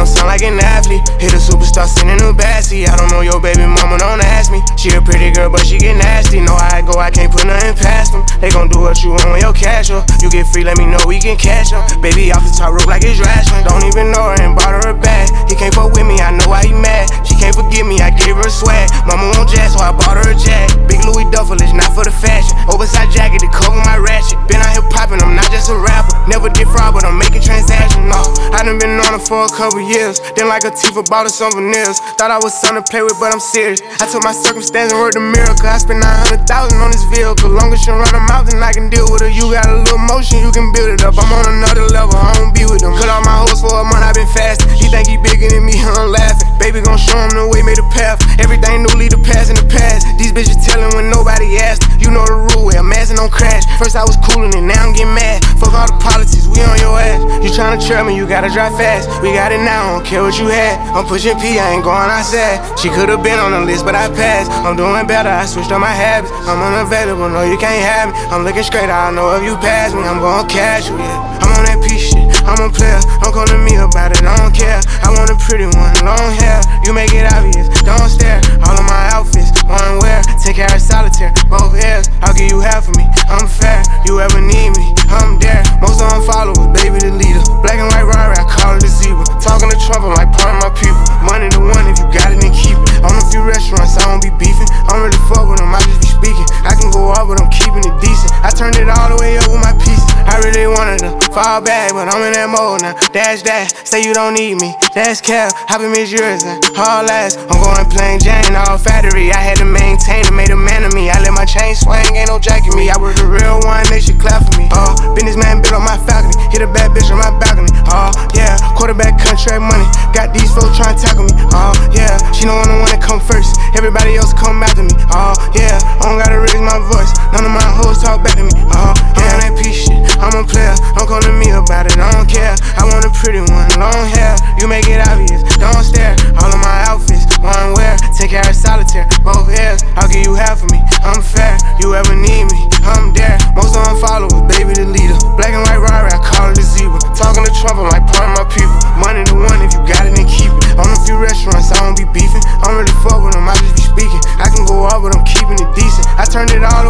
don't sound like an athlete. Hit a superstar sitting in the backseat. I don't know your baby mama, don't ask me. She a pretty girl, but she get nasty. Know how I go, I can't put nothing past them. They gon' do what you want when your cash up. You get free, let me know we can cash up. Baby off the top rope like it's wrestling. Don't even know her and bought her a bag. He can't fuck with me, I know why he mad. She can't forgive me, I gave her a swag. Mama won't jazz, so I bought her a jag. Big Louis duffel, it's not for the fashion. Oversized jacket to cover my ratchet. Been out here popping, I'm not just a rapper. Never did fraud, but I'm making transactions. No, I done been on it for a couple years. Then like a Tifa bought her some veneers. Thought I was something to play with, but I'm serious. I took my circumstance and worked a miracle. I spent 900,000 on this vehicle. Long as you run them out, then I can deal with her. You got a little motion, you can build it up. I'm on another level, I don't be with them. Cut off my hoes for a month, I been fasting. He think he bigger than me, I'm laughing. Baby gon' show him the way, made a path. Everything new, leave the past in the past. These bitches telling when nobody asked. You know the rule, where I'm assin' don't crash. First I was coolin' and now I'm getting mad. Fuck all the politics, we on your ass. You tryna trail me, you gotta drive fast. We got it now, I don't care what you had. I'm pushing P, I ain't going outside. She could've been on the list, but I passed. I'm doing better, I switched up my habits. I'm unavailable, no you can't have me. I'm looking straight, I know if you pass me, I'm gon' catch you, yeah. I'm on that P shit, I'm a player. Don't come to me about it, I don't care. I want a pretty one, long hair. You make it obvious, don't stare. All of my outfits, one wear. Take care of solitaire, both ears. I'll give you half of me, I'm fair. You ever need me, I'm there. Most of them followers, baby the leader. Black and white Rari, I call it a zebra. Talking to Trump, I'm like part of my people. Money the one, if you got it, then keep it. On a few restaurants, I don't be beefing. I don't really fuck with them, I just be speaking. I can go up, but I'm keeping it decent. I turned it all the way up with my pieces. I really wanted to fall back, but I'm in that mode now. Dash, say you don't need me. That's cap, I been miss yours and all last. I'm going plain Jane, all factory. I had to maintain it, made a man of me. I let my chain swing, ain't no jacking me. I was a real one, they should clap for me. Businessman built on my balcony. Hit a bad bitch on my balcony. Yeah, quarterback contract money. Got these folks trying to tackle me. Yeah, she don't wanna wanna come first. Everybody else come after me. Yeah, I don't gotta raise my voice. None of my hoes talk back to me. Yeah, that piece shit. I'm a player. Don't come to me about it. I don't care. I want a pretty one, long hair. You make it obvious. Don't stare. All of my outfits, one wear. Take care of solitaire, both ears. I'll give you half of me. I'm fair. You ever need me, I'm there. Most of them followers, baby the leader. Black and white Rari, I call it a zebra. Talking to Trump, I'm like part of my people. Money the one, if you got it, then keep it. On a few restaurants, I don't be beefing. I don't really fuck with them, I just be speaking. I can go up, but I'm keeping it decent. I turned it all